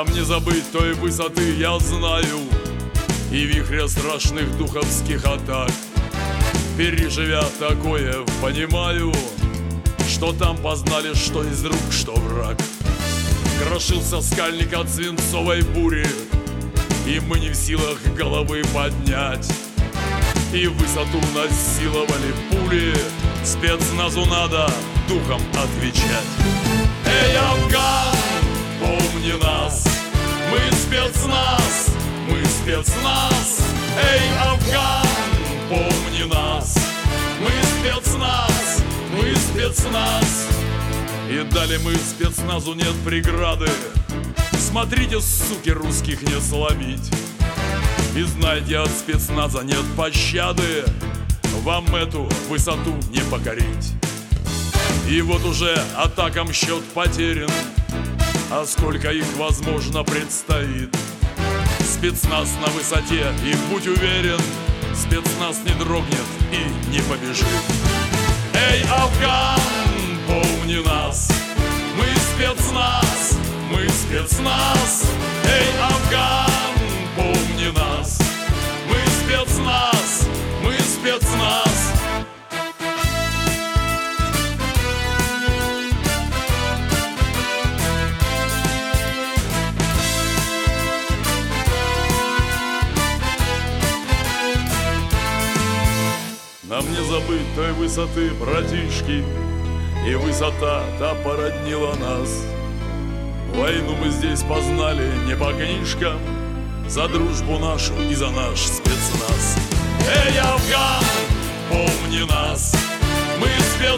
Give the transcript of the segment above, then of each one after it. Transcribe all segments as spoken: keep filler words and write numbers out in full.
Нам не забыть той высоты, я знаю, и вихря страшных духовских атак. Переживя такое, понимаю, что там познали, что из рук, что враг. Крошился скальник от свинцовой бури, и мы не в силах головы поднять. И высоту насиловали пули, спецназу надо духом отвечать. Эй, Афган, помни нас, мы спецназ, мы спецназ. Эй, Афган, помни нас, мы спецназ, мы спецназ. И дали мы спецназу нет преграды. Смотрите, суки, русских не сломить. И знайте, от спецназа нет пощады, вам эту высоту не покорить. И вот уже атакам счет потерян, а сколько их, возможно, предстоит. Спецназ на высоте, и будь уверен, спецназ не дрогнет и не побежит. Эй, Афган, помни нас, мы спецназ, мы спецназ. Эй, Афган, помни нас, мы спецназ, мы спецназ. Нам не забыть той высоты, братишки, и высота та породнила нас. Войну мы здесь познали не по книжкам, за дружбу нашу и за наш спецназ. Эй, Афган, помни нас, мы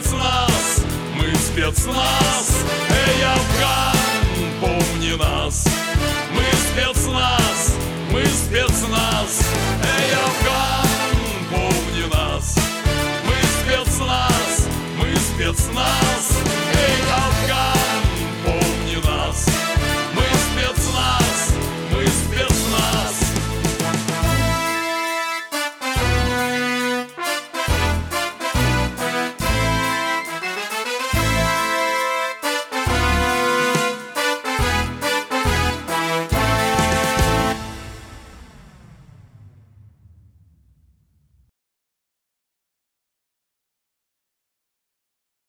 спецназ, мы спецназ. Эй, Афган, помни нас,